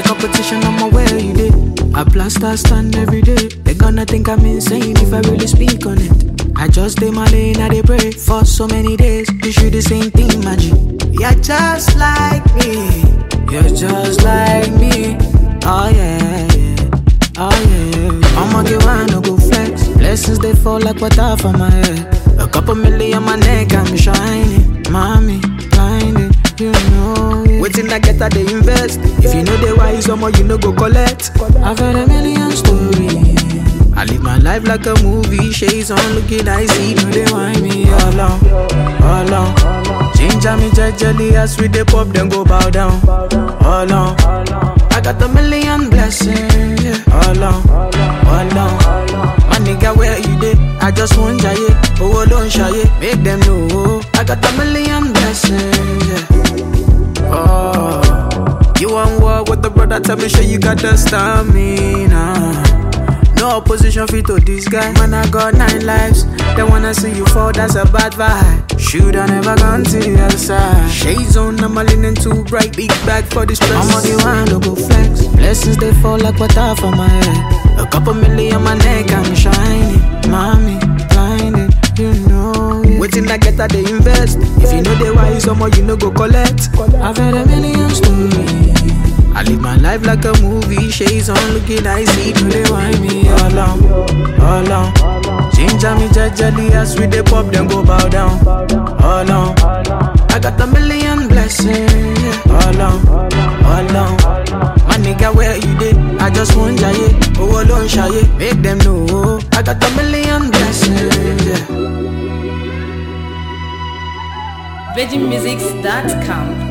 competition, I'm aware you did. I blast, I stand every day. They gonna think I'm insane if I really speak on it. I just stay my lane, I dey pray for so many days. You should the same thing, magic. You're just like me. You're just like me. Oh yeah, yeah. Oh yeah. I'ma get one, no go flex. Blessings they fall like water from my head. A couple million on my neck, I'm shining. Mommy, blinded, you know it. Waiting I get they invest. If you know they wise, some more you know go collect. I've heard a million stories. I live my life like a movie. Shades on, looking icy. Do they want me all on, all on. Ginger me jejely as we dey pop, then go bow down. All on. I got a million blessings. Yeah. All on, all on. My nigga, where you dey? I just want jaye. Oh, don't shy it. Make them know. I got a million blessings. Yeah. Oh, you want war with the brother? Tell me, sure you got the stamina. No opposition fit to this guy. Man, I got 9 lives. They wanna see you fall, that's a bad vibe. Should I never gone to the other side. Shades on, I'm a linen too bright. Big bag for this press. I'm on the one to go flex. Blessings they fall like water from my head. A couple million on my neck, I'm shining. Mommy, blinded, you know it. Waiting I get they invest. If you know they wise, some more you know go collect. I've heard a million stories. I live my life like a movie. Shades on, looking icy. Do they want me all on, all on. Ginger me jejely as we dey pop, then go bow down. All on. I got a million blessings. Yeah. All on, all on. My nigga, where you dey? I just want jaye. Oh, don't shy it. Make them know. I got a million blessings. Yeah. VeggieMusics.com